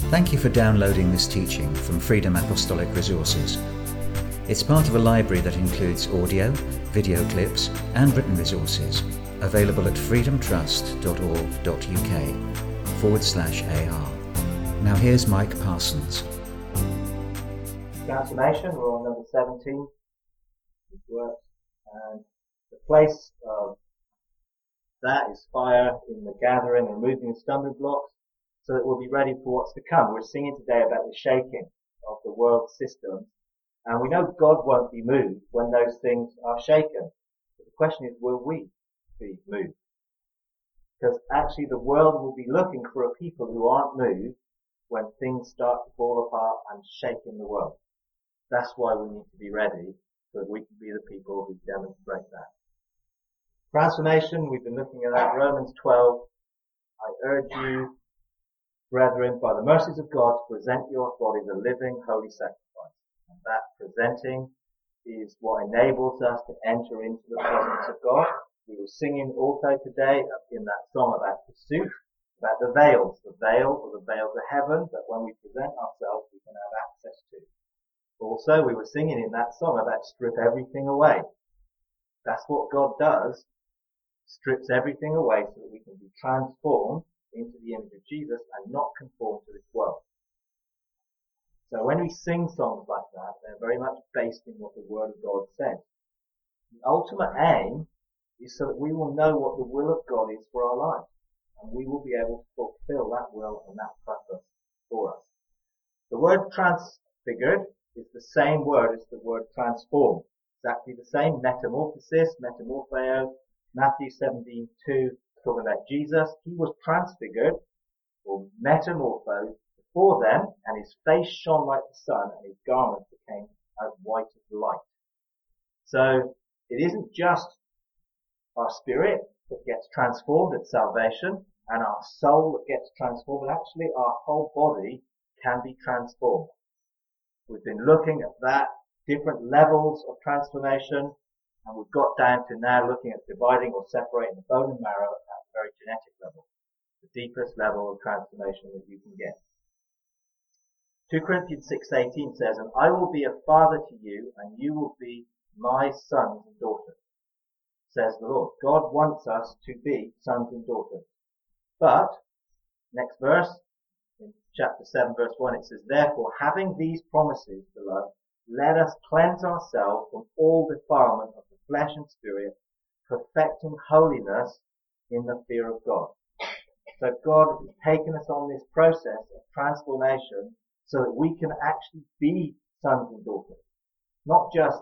Thank you for downloading this teaching from Freedom Apostolic Resources. It's part of a library that includes audio, video clips, and written resources available at freedomtrust.org.uk/AR. Now here's Mike Parsons. Transformation, we're on number 17. It works. And the place of that is fire in the gathering and removing the stumbling blocks so that we'll be ready for what's to come. We're singing today about the shaking of the world system. And we know God won't be moved when those things are shaken. But the question is, will we be moved? Because actually the world will be looking for a people who aren't moved when things start to fall apart and shake in the world. That's why we need to be ready so that we can be the people who demonstrate that. Transformation, we've been looking at that. Romans 12. I urge you, brethren, by the mercies of God, to present your bodies a living, holy sacrifice. And that presenting is what enables us to enter into the presence of God. We were singing also today in that song about pursuit, about the veils of heaven, that when we present ourselves we can have access to. Also, we were singing in that song about strip everything away. That's what God does, strips everything away so that we can be transformed into the image of Jesus and not conform to this world. So when we sing songs like that, they're very much based in what the Word of God says. The ultimate aim is so that we will know what the will of God is for our life, and we will be able to fulfill that will and that purpose for us. The word transfigured is the same word as the word transformed. Exactly the same. Metamorphosis, metamorpheo. Matthew 17:2, talking about Jesus. He was transfigured or metamorphosed before them, and his face shone like the sun, and his garments became as white as light. So it isn't just our spirit that gets transformed at salvation and our soul that gets transformed. Actually, our whole body can be transformed. We've been looking at that, different levels of transformation, and we've got down to now looking at dividing or separating the bone and marrow at a very genetic level, the deepest level of transformation that you can get. 2 Corinthians 6:18 says, and I will be a father to you, and you will be my sons and daughters, says the Lord. God wants us to be sons and daughters. But, next verse, in chapter 7 verse 1, it says, therefore, having these promises, beloved, let us cleanse ourselves from all defilement of the flesh and spirit, perfecting holiness in the fear of God. So God has taken us on this process of transformation so that we can actually be sons and daughters. Not just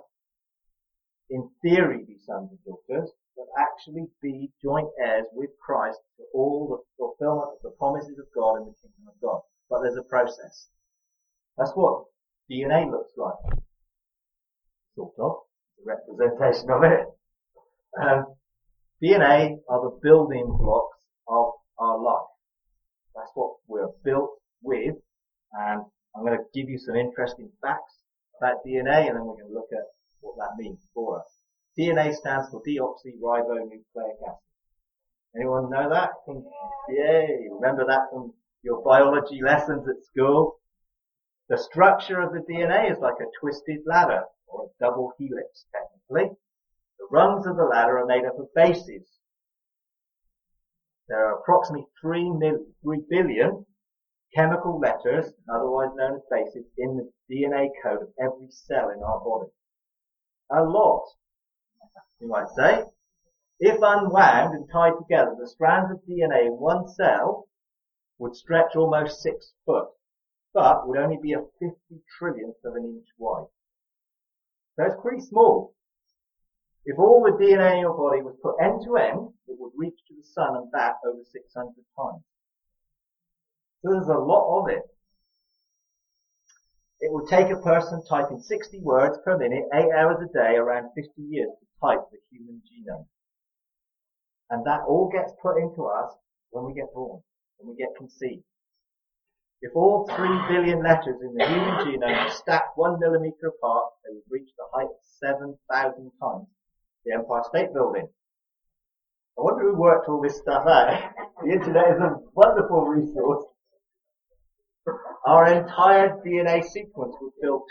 in theory be sons and daughters, but actually be joint heirs with Christ for all the fulfillment of the promises of God in the kingdom of God. But there's a process. That's what DNA looks like. Sort of. The representation of it. DNA are the building blocks of our life. That's what we're built with. And I'm going to give you some interesting facts about DNA, and then we're going to look at what that means for us. DNA stands for deoxyribonucleic acid. Anyone know that? Yay! Remember that from your biology lessons at school? The structure of the DNA is like a twisted ladder, or a double helix, technically. The rungs of the ladder are made up of bases. There are approximately 3 billion chemical letters, otherwise known as bases, in the DNA code of every cell in our body. A lot, you might say. If unwound and tied together, the strands of DNA in one cell would stretch almost 6 foot, but would only be a 50 trillionth of an inch wide. So it's pretty small. If all the DNA in your body was put end to end, it would reach to the sun and back over 600 times. So there's a lot of it. It would take a person typing 60 words per minute, 8 hours a day, around 50 years to type the human genome. And that all gets put into us when we get born, when we get conceived. If all 3 billion letters in the human genome were stacked 1 millimeter apart, they would reach the height of 7,000 times the Empire State Building. I wonder who worked all this stuff out. The internet is a wonderful resource. Our entire DNA sequence would fill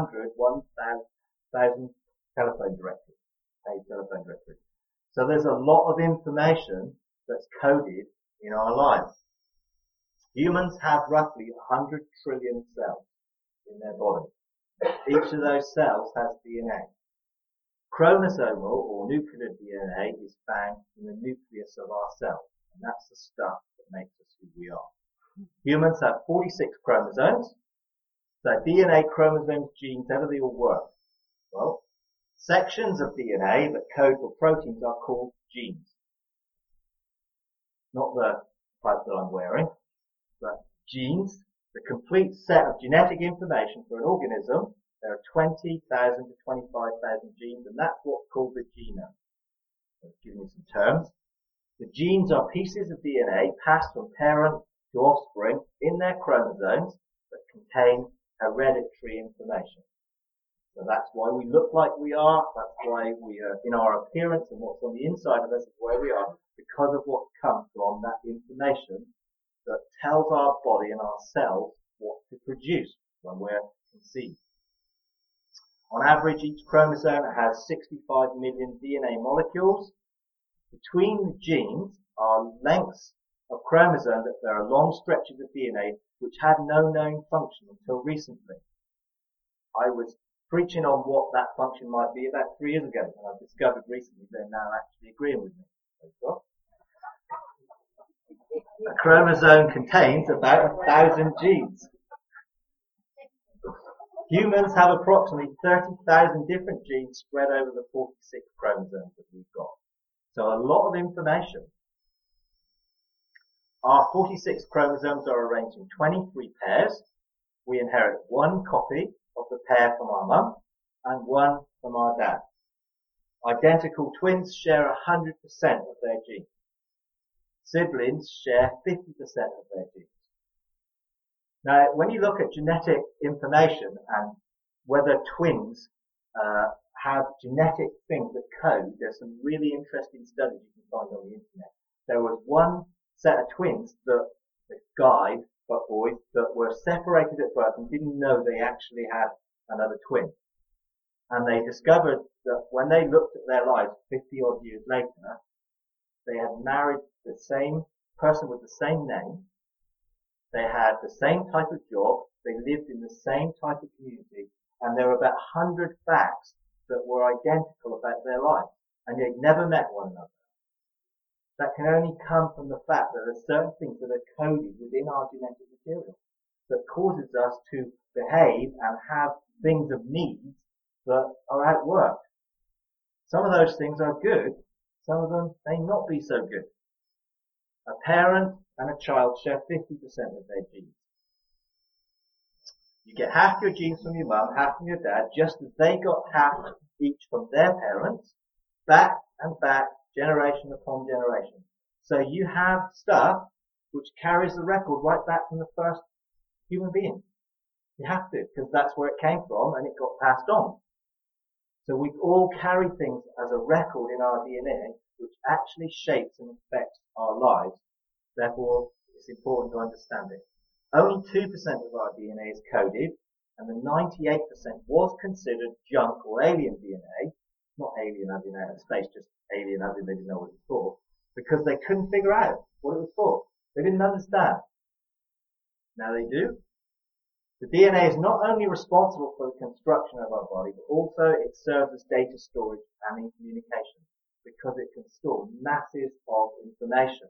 1,000 telephone directories, paid telephone directories. So there's a lot of information that's coded in our lives. Humans have roughly 100 trillion cells in their body. Each of those cells has DNA. Chromosomal or nuclear DNA is found in the nucleus of our cells, and that's the stuff that makes us who we are. Humans have 46 chromosomes. So DNA, chromosomes, genes, how do they all work? Well, sections of DNA that code for proteins are called genes. Not the type that I'm wearing, but genes, the complete set of genetic information for an organism. There are 20,000 to 25,000 genes, and that's what's called the genome. I'll give you some terms. The genes are pieces of DNA passed from parent to offspring in their chromosomes that contain hereditary information. So that's why we look like we are. That's why we are in our appearance, and what's on the inside of us is where we are, because of what comes from that information that tells our body and our cells what to produce when we're conceived. On average, each chromosome has 65 million DNA molecules. Between the genes are lengths of chromosomes that there are long stretches of DNA which had no known function until recently. I was preaching on what that function might be about 3 years ago, and I've discovered recently they're now actually agreeing with me. A chromosome contains about 1,000 genes. Humans have approximately 30,000 different genes spread over the 46 chromosomes that we've got. So a lot of information. Our 46 chromosomes are arranged in 23 pairs. We inherit one copy of the pair from our mum and one from our dad. Identical twins share 100% of their genes. Siblings share 50% of their genes. Now, when you look at genetic information and whether twins have genetic things that code, there's some really interesting studies you can find on the internet. There was one set of twins that the guys, but boys, that were separated at birth and didn't know they actually had another twin. And they discovered that when they looked at their lives 50 odd years later, they had married the same person with the same name. They had the same type of job. They lived in the same type of community. And there were about 100 facts that were identical about their life. And they'd never met one another. That can only come from the fact that there are certain things that are coded within our genetic material that causes us to behave and have things of needs that are outworked. Some of those things are good. Some of them may not be so good. A parent and a child share 50% of their genes. You get half your genes from your mum, half from your dad, just as they got half each from their parents, back and back, generation upon generation. So you have stuff which carries the record right back from the first human being. You have to, because that's where it came from and it got passed on. So we all carry things as a record in our DNA which actually shapes and affects our lives. Therefore, it's important to understand it. Only 2% of our DNA is coded, and the 98% was considered junk or alien DNA. Not alien as in outer space, just alien as in they didn't know what it was for, because they couldn't figure out what it was for. They didn't understand. Now they do. The DNA is not only responsible for the construction of our body, but also it serves as data storage and in communication, because it can store masses of information.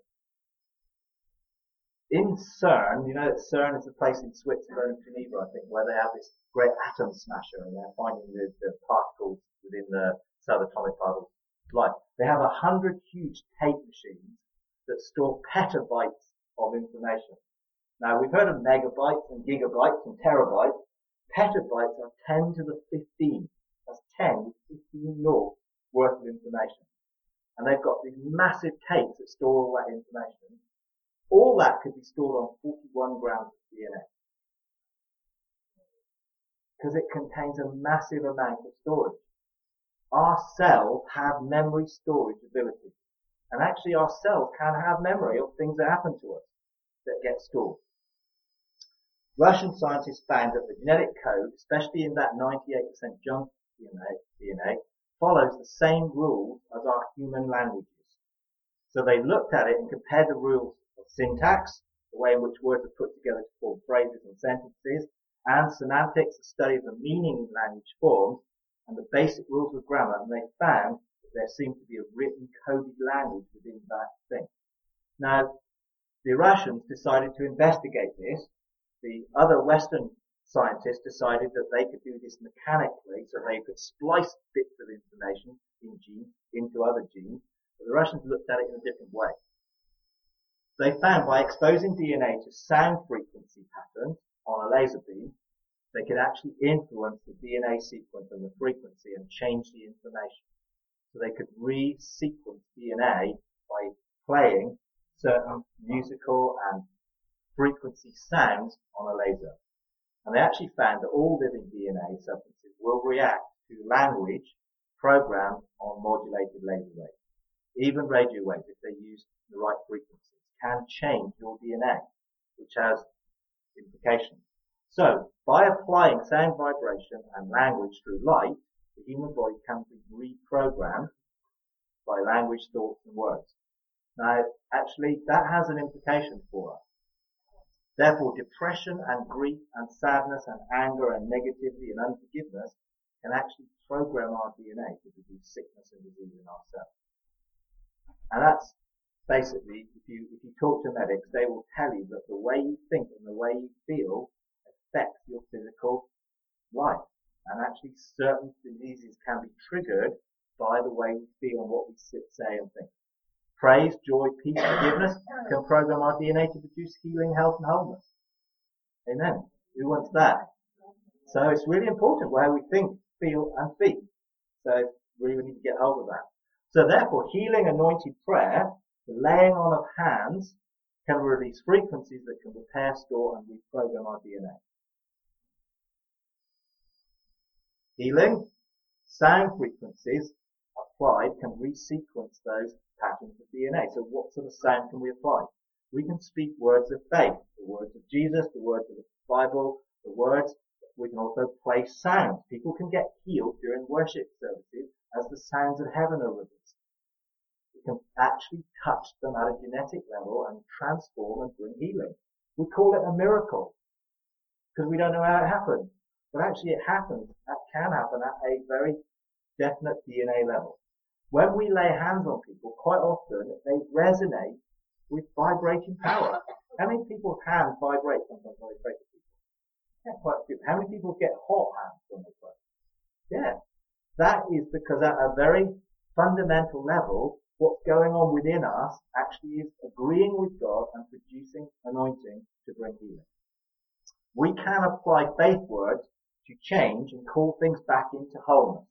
In CERN, you know that CERN is a place in Switzerland, Geneva, I think, where they have this great atom smasher and they're finding the particles within the subatomic particles of light. They have 100 huge tape machines that store petabytes of information. Now, we've heard of megabytes and gigabytes and terabytes. Petabytes are 10 to the 15. That's 10 to 15 naught worth of information. And they've got these massive tapes that store all that information. All that could be stored on 41 grams of DNA. Because it contains a massive amount of storage. Our cells have memory storage ability. And actually our cells can have memory of things that happen to us that get stored. Russian scientists found that the genetic code, especially in that 98% junk DNA, follows the same rules as our human languages. So they looked at it and compared the rules of syntax, the way in which words are put together to form phrases and sentences, and semantics, the study of the meaning in language forms, and the basic rules of grammar, and they found that there seemed to be a written coded language within that thing. Now, the Russians decided to investigate this. The other Western scientists decided that they could do this mechanically, so they could splice bits of information in genes into other genes. But the Russians looked at it in a different way. They found by exposing DNA to sound frequency patterns on a laser beam, they could actually influence the DNA sequence and the frequency and change the information. So they could re-sequence DNA by playing certain musical and frequency sounds on a laser. And they actually found that all living DNA substances will react to language programmed on modulated laser waves. Even radio waves, if they use the right frequencies, can change your DNA, which has implications. So, by applying sound vibration and language through light, the human body can be reprogrammed by language, thoughts and words. Now, actually, that has an implication for us. Therefore, depression and grief and sadness and anger and negativity and unforgiveness can actually program our DNA to produce sickness and disease in ourselves. And that's basically, if you talk to medics, they will tell you that the way you think and the way you feel affects your physical life. And actually certain diseases can be triggered by the way we feel and what we say and think. Praise, joy, peace, forgiveness can program our DNA to produce healing, health and wholeness. Amen. Who wants that? So it's really important where we think, feel and speak. So we need to get hold of that. So therefore, healing anointed prayer, the laying on of hands, can release frequencies that can repair, store and reprogram our DNA. Healing, sound frequencies applied can resequence those patterns of DNA. So what sort of sound can we apply? We can speak words of faith, the words of Jesus, the words of the Bible, the words. We can also play sounds. People can get healed during worship services as the sounds of heaven are released. We can actually touch them at a genetic level and transform and bring healing. We call it a miracle because we don't know how it happened. But actually it happens. That can happen at a very definite DNA level. When we lay hands on people, quite often they resonate with vibrating power. How many people's hands vibrate sometimes when they pray to people? Yeah, quite a few. How many people get hot hands when they pray? Yeah. That is because at a very fundamental level, what's going on within us actually is agreeing with God and producing anointing to bring healing. We can apply faith words to change and call things back into wholeness.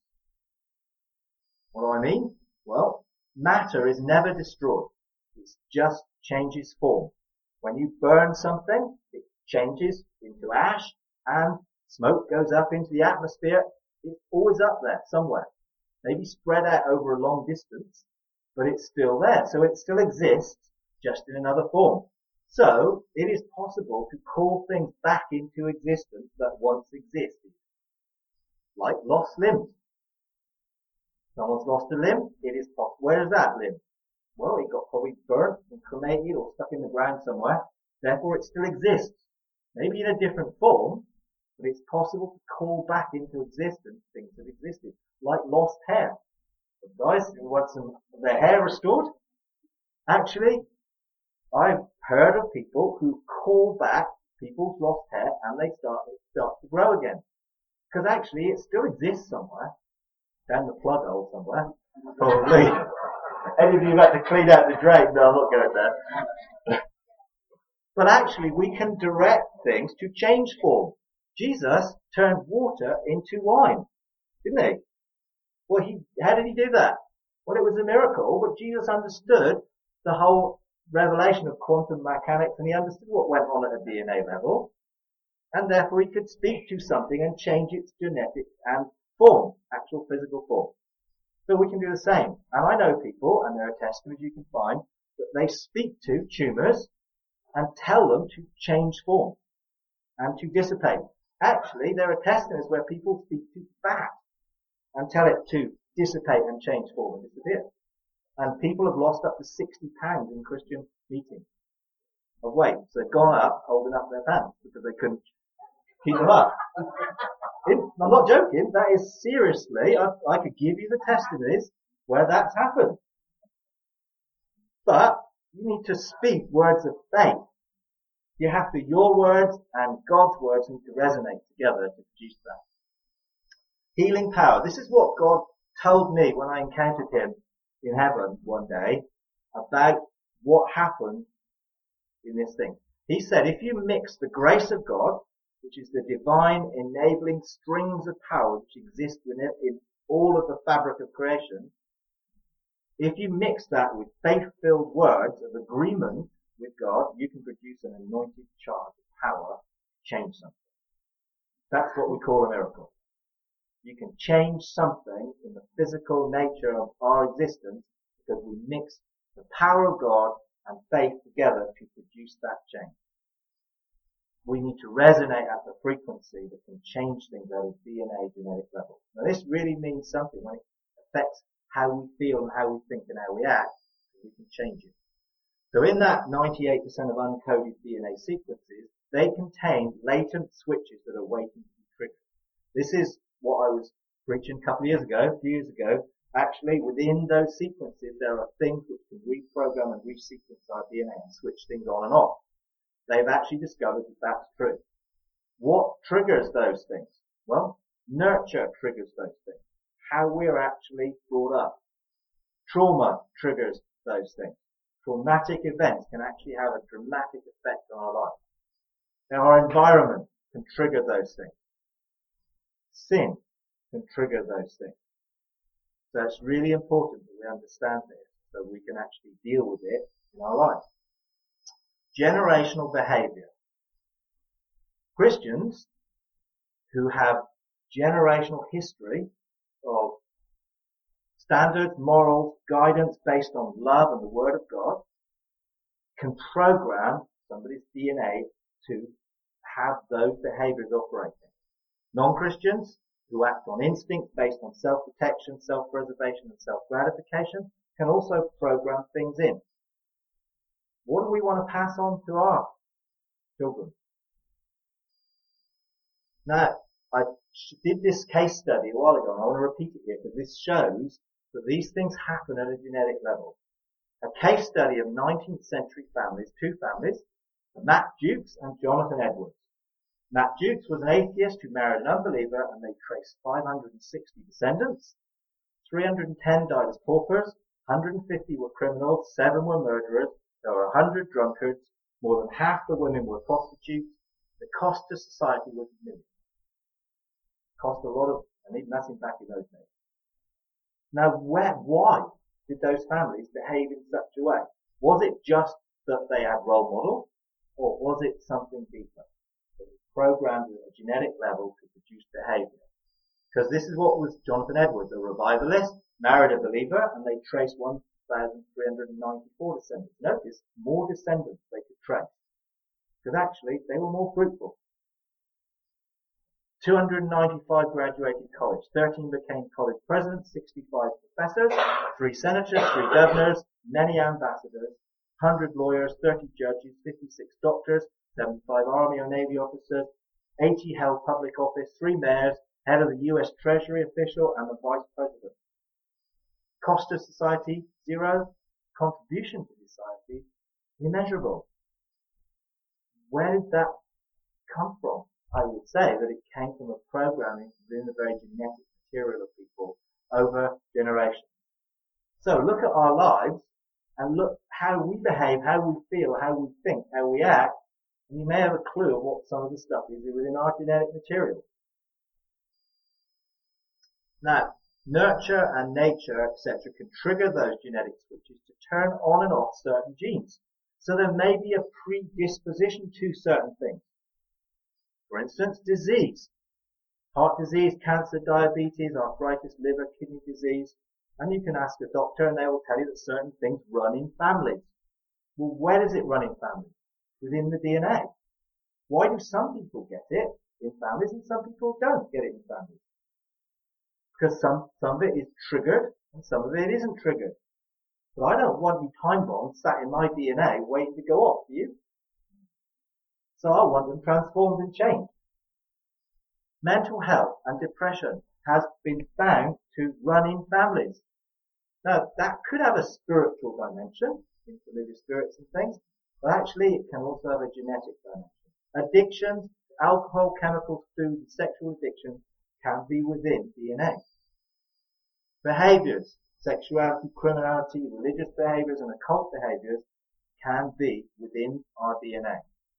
What do I mean? Well, matter is never destroyed. It just changes form. When you burn something, it changes into ash and smoke goes up into the atmosphere. It's always up there somewhere. Maybe spread out over a long distance, but it's still there. So it still exists, just in another form. So it is possible to call things back into existence that once existed. Like lost limbs. Someone's lost a limb, it is possible. Where is that limb? Well, it got probably burnt and cremated or stuck in the ground somewhere. Therefore it still exists. Maybe in a different form, but it's possible to call back into existence things that existed. Like lost hair. But guys who want some of their hair restored? Actually, I've heard of people who call back people's lost hair and they start to grow again. Because actually it still exists somewhere. Down the plug hole somewhere. Probably. Any of you like to clean out the drain? No, I'm not going there. But actually we can direct things to change form. Jesus turned water into wine. Didn't he? Well, how did he do that? Well, it was a miracle, but Jesus understood the whole revelation of quantum mechanics and he understood what went on at a DNA level. And therefore he could speak to something and change its genetics and form, actual physical form. So we can do the same. And I know people, and there are testimonies you can find, that they speak to tumours and tell them to change form. and to dissipate. Actually, there are testimonies where people speak to fat and tell it to dissipate and change form and disappear. And people have lost up to 60 pounds in Christian meetings of weight. So they've gone up holding up their pants because they couldn't keep them up. I'm not joking. That is seriously, I could give you the testimonies where that's happened. But you need to speak words of faith. You have to, your words and God's words need to resonate together to produce that. Healing power. This is what God told me when I encountered him in heaven one day about what happened in this thing. He said, if you mix the grace of God, which is the divine enabling strings of power which exist in all of the fabric of creation, if you mix that with faith-filled words of agreement with God, you can produce an anointed charge of power to change something. That's what we call a miracle. You can change something in the physical nature of our existence because we mix the power of God and faith together to produce that change. We need to resonate at the frequency that can change things at a DNA genetic level. Now this really means something when it affects how we feel and how we think and how we act, we can change it. So in that 98% of uncoded DNA sequences, they contain latent switches that are waiting to be triggered. This is what I was preaching a few years ago. Actually, within those sequences, there are things which can reprogram and resequence our DNA and switch things on and off. They've actually discovered that that's true. What triggers those things? Well, nurture triggers those things. How we're actually brought up. Trauma triggers those things. Traumatic events can actually have a dramatic effect on our life. Now, our environment can trigger those things. Sin can trigger those things. So it's really important that we understand this so we can actually deal with it in our life. Generational behavior. Christians who have generational history of standards, morals, guidance based on love and the Word of God can program somebody's DNA to have those behaviors operating. Non-Christians who act on instinct based on self-protection, self-preservation and self-gratification can also program things in. What do we want to pass on to our children? Now, I did this case study a while ago and I want to repeat it here because this shows that these things happen at a genetic level. A case study of 19th century families, two families, Matt Jukes and Jonathan Edwards. Matt Jukes was an atheist who married an unbeliever and they traced 560 descendants. 310 died as paupers, 150 were criminals, 7 were murderers, there were 100 drunkards, more than half the women were prostitutes. The cost to society was millions. Cost a lot of, and even that's back in those days. Now, why did those families behave in such a way? Was it just that they had role models, or was it something deeper? That was programmed at a genetic level to produce behavior. Because this is what was Jonathan Edwards, a revivalist, married a believer, and they traced 1,394 descendants. Notice, more descendants they could trace. Because actually, they were more fruitful. 295 graduated college, 13 became college presidents, 65 professors, 3 senators, 3 governors, many ambassadors, 100 lawyers, 30 judges, 56 doctors, 75 Army or Navy officers, 80 held public office, 3 mayors, head of the US Treasury official and the vice president. Cost to society, 0. Contribution to society, immeasurable. Where did that come from? I would say that it came from a programming within the very genetic material of people over generations. So look at our lives and look how we behave, how we feel, how we think, how we act, and you may have a clue of what some of the stuff is within our genetic material. Now, nurture and nature, etc., can trigger those genetic switches to turn on and off certain genes. So there may be a predisposition to certain things. For instance, disease. Heart disease, cancer, diabetes, arthritis, liver, kidney disease. And you can ask a doctor and they will tell you that certain things run in families. Well, where does it run in families? Within the DNA. Why do some people get it in families and some people don't get it in families? Because some of it is triggered and some of it isn't triggered. But I don't want any time bombs sat in my DNA waiting to go off, do you? So I want them transformed and changed. Mental health and depression has been found to run in families. Now, that could have a spiritual dimension, intermediate spirits and things, but actually it can also have a genetic dimension. Addictions, alcohol, chemicals, food, and sexual addiction can be within DNA. Behaviors, sexuality, criminality, religious behaviors, and occult behaviors can be within our DNA.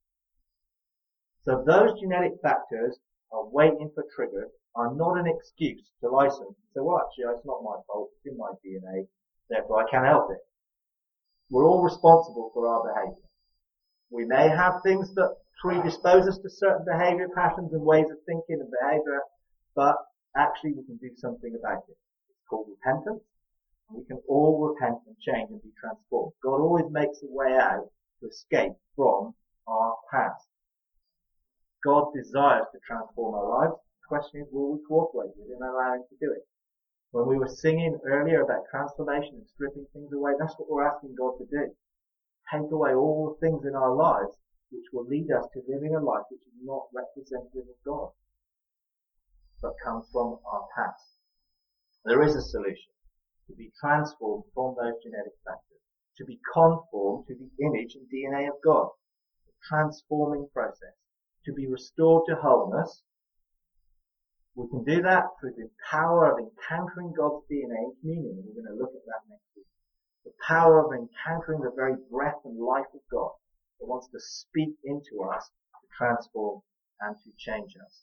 So those genetic factors are waiting for triggers, are not an excuse to license. So, well, actually, it's not my fault. It's in my DNA. Therefore, I can't help it. We're all responsible for our behavior. We may have things that predispose us to certain behavior patterns and ways of thinking and behavior, but actually we can do something about it. It's called repentance. We can all repent and change and be transformed. God always makes a way out to escape from our past. God desires to transform our lives. The question is, will we cooperate with Him and allow Him to do it? When we were singing earlier about transformation and stripping things away, that's what we're asking God to do. Take away all the things in our lives which will lead us to living a life which is not representative of God, but comes from our past. There is a solution. To be transformed from those genetic factors. To be conformed to the image and DNA of God. A transforming process. To be restored to wholeness. We can do that through the power of encountering God's DNA in communion. And we're going to look at that next week. The power of encountering the very breath and life of God that wants to speak into us to transform and to change us.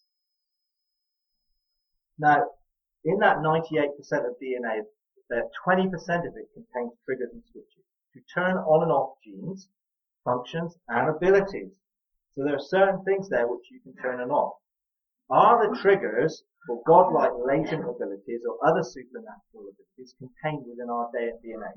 Now, in that 98% of DNA, 20% of it contains triggers and switches to turn on and off genes, functions, and abilities. So there are certain things there which you can turn on and off. Are the triggers for godlike latent abilities or other supernatural abilities contained within our DNA?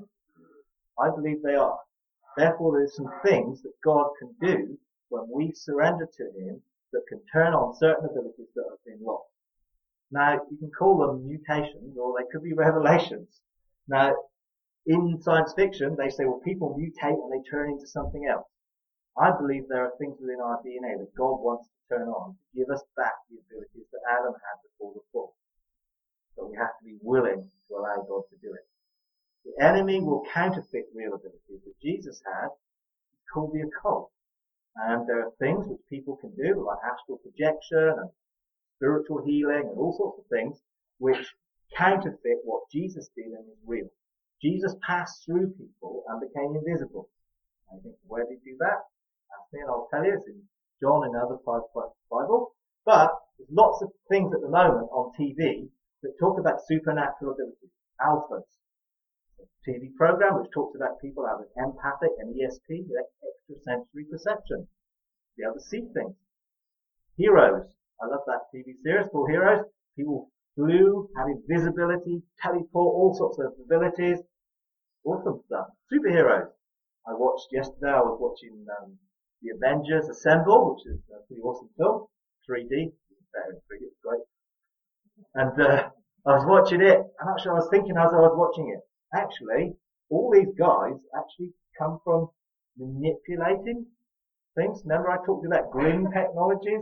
I believe they are. Therefore, there's some things that God can do when we surrender to Him that can turn on certain abilities that have been lost. Now, you can call them mutations or they could be revelations. Now, in science fiction, they say, well, people mutate and they turn into something else. I believe there are things within our DNA that God wants to turn on to give us back the abilities that Adam had before the fall. But we have to be willing to allow God to do it. The enemy will counterfeit real abilities that Jesus had. It's called the occult. And there are things which people can do, like astral projection and spiritual healing and all sorts of things, which counterfeit what Jesus did and is real. Jesus passed through people and became invisible. I think, where did he do that? Ask me and I'll tell you. It's in John and other parts of the Bible. But there's lots of things at the moment on TV that talk about supernatural abilities, alphas. A TV program which talks about people having empathic and ESP, extrasensory perception. Be able to see things. Heroes. I love that TV series called Heroes. People flew, had invisibility, teleport, all sorts of abilities. Awesome stuff. Superheroes. I watched yesterday, I was watching The Avengers Assemble, which is a pretty awesome film. 3D. Better in 3D, it's great. And I was watching it, and actually I was thinking as I was watching it, actually, all these guys actually come from manipulating things. Remember I talked about green technologies?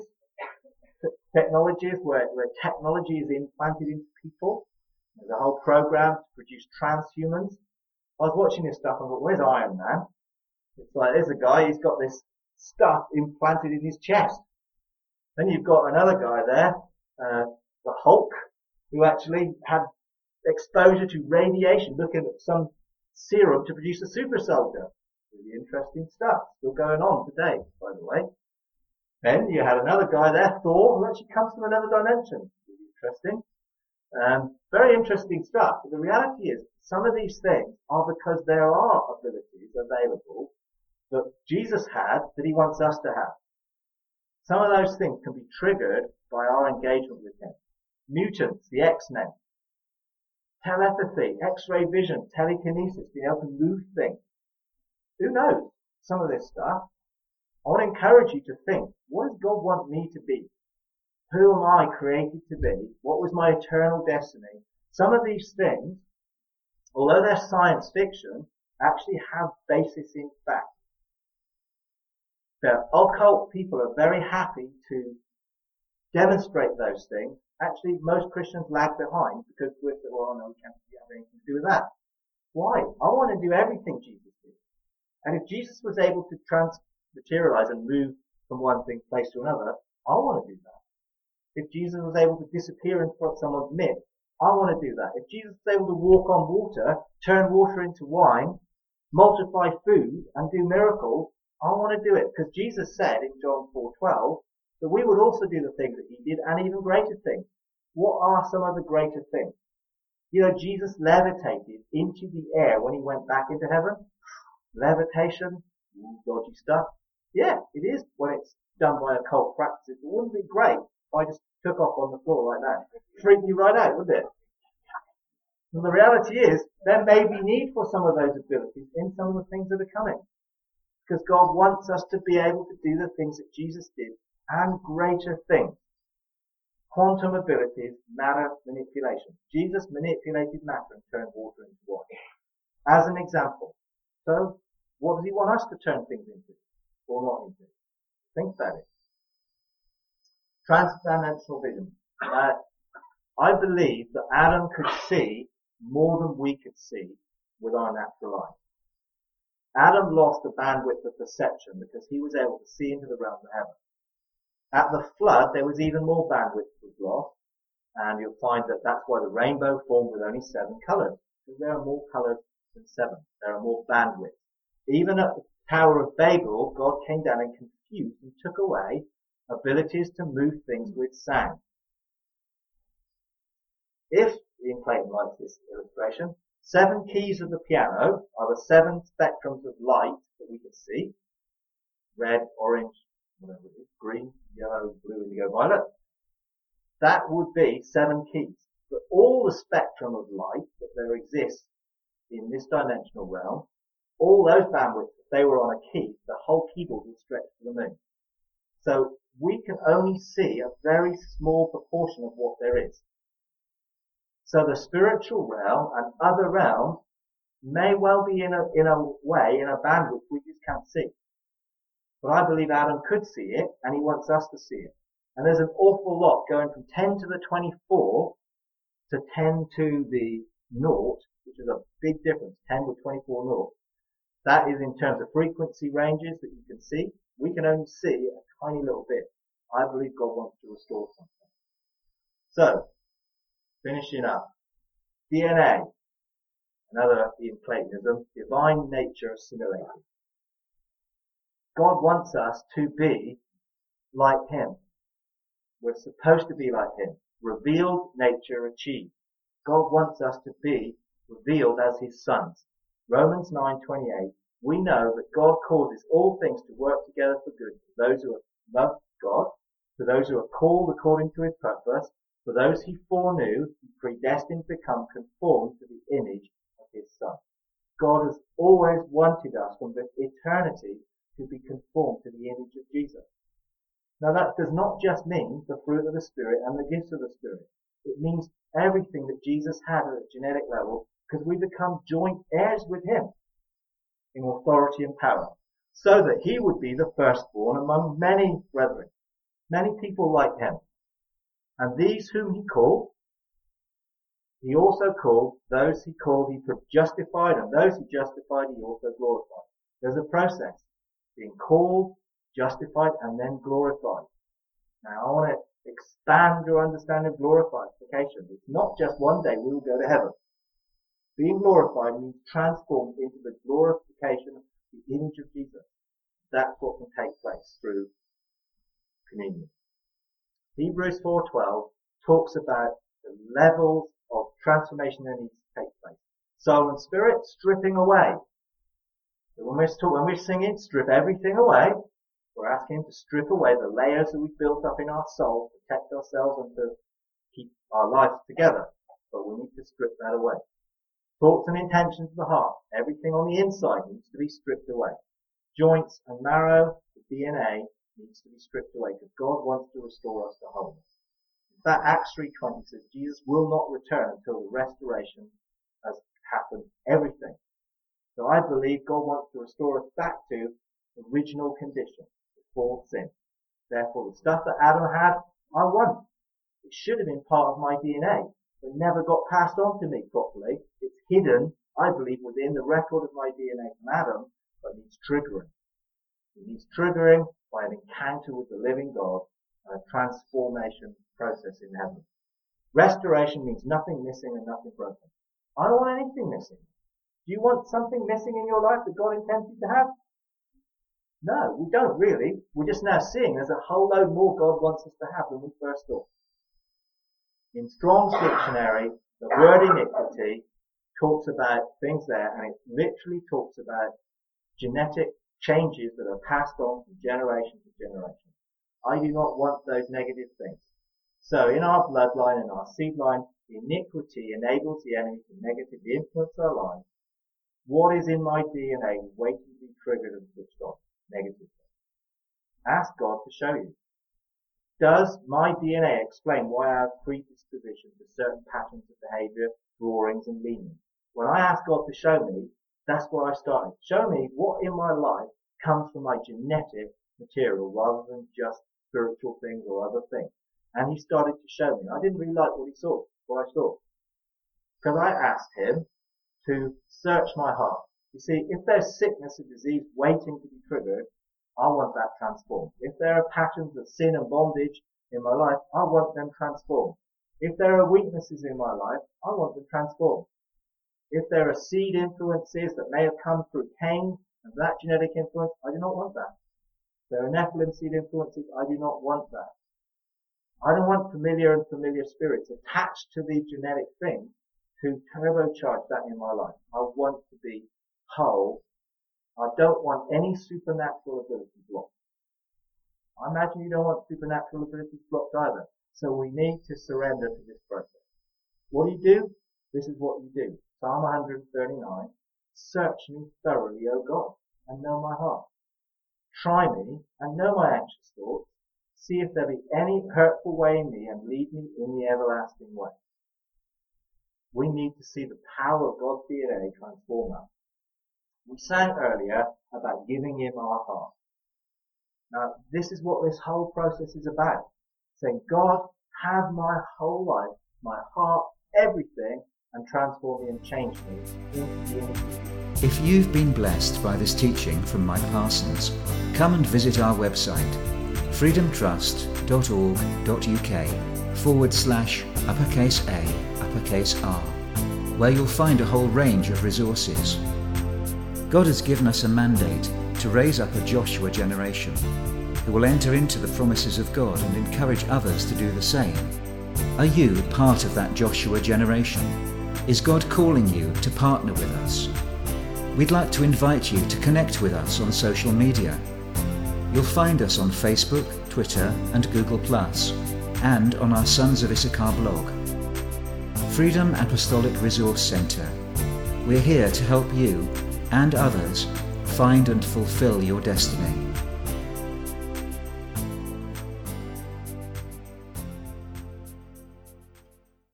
Technologies where technology is implanted into people. There's a whole program to produce transhumans. I was watching this stuff and I thought, where's Iron Man? It's like, there's a guy, he's got this stuff implanted in his chest. Then you've got another guy there, the Hulk, who actually had exposure to radiation, looking at some serum to produce a super soldier. Really interesting stuff. Still going on today, by the way. Then you had another guy there, Thor, who actually comes from another dimension. Really interesting. Very interesting stuff. But the reality is, some of these things are because there are abilities available that Jesus had that he wants us to have. Some of those things can be triggered by our engagement with him. Mutants, the X-Men. Telepathy, X-ray vision, telekinesis, being able to move things. Who knows? Some of this stuff I want to encourage you to think, what does God want me to be? Who am I created to be? What was my eternal destiny? Some of these things, although they're science fiction, actually have basis in fact. The occult people are very happy to demonstrate those things. Actually, most Christians lag behind because we're, well, no, we can't have anything to do with that. Why? I want to do everything Jesus did. And if Jesus was able to materialize and move from one thing place to another, I want to do that. If Jesus was able to disappear in front of someone's midst, I want to do that. If Jesus was able to walk on water, turn water into wine, multiply food, and do miracles, I want to do it. Because Jesus said in John 4:12 that we would also do the things that he did and even greater things. What are some of the greater things? You know, Jesus levitated into the air when he went back into heaven. Levitation, dodgy stuff. Yeah, it is when it's done by occult practices. It wouldn't be great if I just took off on the floor like that. Freak you right out, wouldn't it? And the reality is, there may be need for some of those abilities in some of the things that are coming. Because God wants us to be able to do the things that Jesus did and greater things. Quantum abilities, matter manipulation. Jesus manipulated matter and turned water into wine. As an example. So, what does he want us to turn things into? Or not into? Think about it. Transdimensional vision. I believe that Adam could see more than we could see with our natural eye. Adam lost the bandwidth of perception because he was able to see into the realm of heaven. At the flood, there was even more bandwidth that was lost, and you'll find that that's why the rainbow formed with only 7 colours, because there are more colours than 7. There are more bandwidth. Even at the Tower of Babel, God came down and confused and took away abilities to move things with sound. If, Ian Clayton likes this illustration, 7 keys of the piano are the 7 spectrums of light that we can see. Red, orange, whatever it is, green, yellow, blue, indigo, violet. That would be 7 keys. But all the spectrum of light that there exists in this dimensional realm, all those bandwidths, if they were on a key, the whole keyboard would stretch to the moon. So we can only see a very small proportion of what there is. So the spiritual realm and other realms may well be in a way, in a bandwidth we just can't see. But I believe Adam could see it, and he wants us to see it. And there's an awful lot going from 10 to the 24 to 10 to the 0, which is a big difference, 10 to 24 0. That is in terms of frequency ranges that you can see. We can only see a tiny little bit. I believe God wants to restore something. So, finishing up. DNA, another Ian Platonism, divine nature assimilated. God wants us to be like him. We're supposed to be like him. Revealed nature achieved. God wants us to be revealed as his sons. Romans 9:28. We know that God causes all things to work together for good for those who love God, for those who are called according to his purpose, for those he foreknew, he predestined to become conformed to the image of his Son. God has always wanted us from eternity to be conformed to the image of Jesus. Now that does not just mean the fruit of the Spirit and the gifts of the Spirit. It means everything that Jesus had at a genetic level, because we become joint heirs with him in authority and power, so that he would be the firstborn among many brethren, many people like him. And these whom he called, he also called. Those he called, he justified, and those he justified, he also glorified. There's a process. Being called, justified, and then glorified. Now I want to expand your understanding of glorification. It's not just one day we will go to heaven. Being glorified means transformed into the glorification of the image of Jesus. That's what can take place through communion. Hebrews 4:12 talks about the levels of transformation that needs to take place. Soul and spirit, stripping away. So when we're singing, strip everything away, we're asking him to strip away the layers that we've built up in our soul, protect ourselves and to keep our lives together. But we need to strip that away. Thoughts and intentions of the heart, everything on the inside needs to be stripped away. joints and marrow, the DNA, needs to be stripped away because God wants to restore us to wholeness. In fact, Acts 3:20 says Jesus will not return until the restoration has happened, everything. So I believe God wants to restore us back to the original condition before sin. Therefore, the stuff that Adam had, I want. It should have been part of my DNA, but never got passed on to me properly. It's hidden, I believe, within the record of my DNA from Adam, but needs triggering. It needs triggering by an encounter with the living God and a transformation process in heaven. Restoration means nothing missing and nothing broken. I don't want anything missing. Do you want something missing in your life that God intends you to have? No, we don't really. We're just now seeing there's a whole load more God wants us to have than we first thought. In Strong's dictionary, the word iniquity talks about things there, and it literally talks about genetic changes that are passed on from generation to generation. I do not want those negative things. So in our bloodline and our seed line, iniquity enables the enemy to negatively influence our lives. What is in my DNA waiting to be triggered and switched on? Negative things. Ask God to show you. Does my DNA explain why I have predisposition to certain patterns of behavior, drawings and leanings? When I ask God to show me, that's where I started. Show me what in my life comes from my genetic material rather than just spiritual things or other things. And he started to show me. I didn't really like what I saw. Because I asked him to search my heart. You see, if there's sickness or disease waiting to be triggered, I want that transformed. If there are patterns of sin and bondage in my life, I want them transformed. If there are weaknesses in my life, I want them transformed. If there are seed influences that may have come through Cain and that genetic influence, I do not want that. If there are Nephilim seed influences, I do not want that. I don't want familiar spirits attached to the genetic thing to turbocharge that in my life. I want to be whole. I don't want any supernatural abilities blocked. I imagine you don't want supernatural abilities blocked either. So we need to surrender to this process. What do? This is what you do. Psalm 139, search me thoroughly, O God, and know my heart. Try me and know my anxious thoughts. See if there be any hurtful way in me and lead me in the everlasting way. We need to see the power of God's DNA transform us. We sang earlier about giving him our heart. Now, this is what this whole process is about. Saying, God, have my whole life, my heart, everything, and transform me and change me into the image of you. If you've been blessed by this teaching from Mike Parsons, come and visit our website, freedomtrust.org.uk/A_R, where you'll find a whole range of resources. God has given us a mandate to raise up a Joshua generation who will enter into the promises of God and encourage others to do the same. Are you part of that Joshua generation? Is God calling you to partner with us? We'd like to invite you to connect with us on social media. You'll find us on Facebook, Twitter and Google+, and on our Sons of Issachar blog. Freedom Apostolic Resource Centre. We're here to help you and others find and fulfill your destiny.